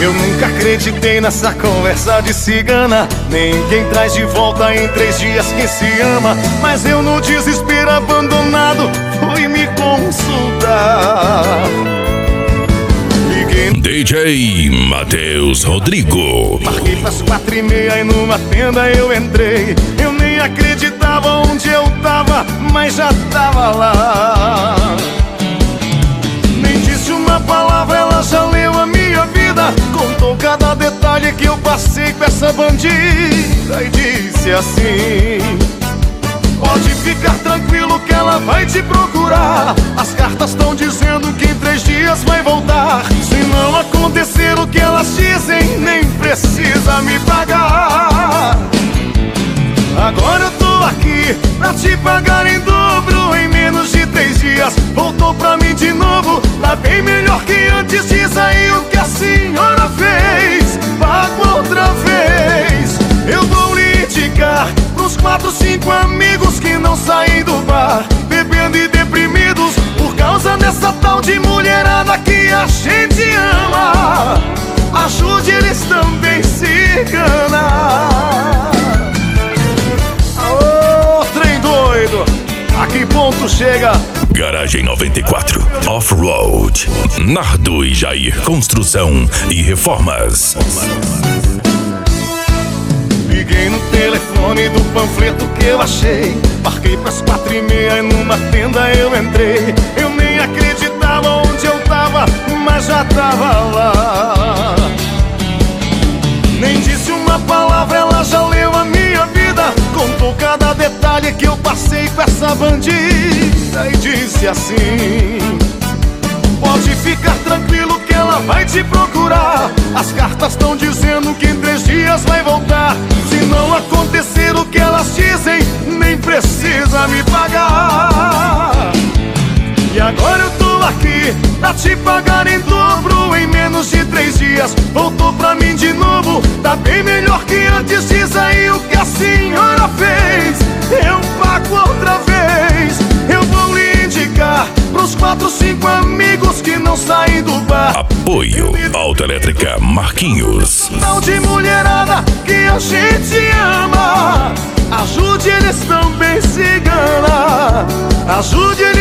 Eu nunca acreditei nessa conversa de cigana. Ninguém traz de volta em 3 dias quem se ama. Mas eu no desespero abandonado fui me consultar. DJ Matheus Rodrigo. Marquei pras 4h30 e numa tenda eu entrei. Eu nem acreditava onde eu tava, mas já tava lá. Nem disse uma palavra, ela já leu a minha vida. Contou cada detalhe que eu passei com essa bandida e disse assim: pode ficar tranquilo que ela vai te procurar. As cartas estão dizendo que em 3 dias vai voltar. Se não acontecer o que elas dizem, nem precisa me pagar. Agora eu tô aqui pra te pagar em dobro. Em menos de 3 dias voltou pra mim de novo. Tá bem melhor que antes, diz aí o que a senhora fez. Pago outra vez. Eu vou lhe indicar pros 4, 5 amigos que não saem do bar, bebendo e deprimidos por causa dessa tal de mulherada que a gente ama. Ajude eles também, cigana. Ô, trem doido, a que ponto chega? Garagem 94 Off-Road. Nardo e Jair Construção e Reformas. Liguei no telefone do panfleto que eu achei. Marquei pras 4h30 e numa tenda eu entrei. Eu nem acreditava onde eu tava, mas já tava lá. Nem disse uma palavra, ela já leu a minha vida. Contou cada detalhe que eu passei com essa bandida e disse assim: pode ficar tranquilo que ela vai te procurar. As cartas estão dizendo que em 3 dias vai voltar. Se não acontecer o que elas dizem, nem precisa me pagar. E agora eu tô aqui pra te pagar em dobro. Em menos de 3 dias voltou pra mim de novo. Tá bem melhor que antes, diz aí o que a senhora fez. Eu pago outra vez. Eu vou lhe indicar pros 4, 5 amigos que não saem do bar. Apoio Autoelétrica Marquinhos. Tal de mulherada que a gente ama. Ajude eles também, cigana. Ajude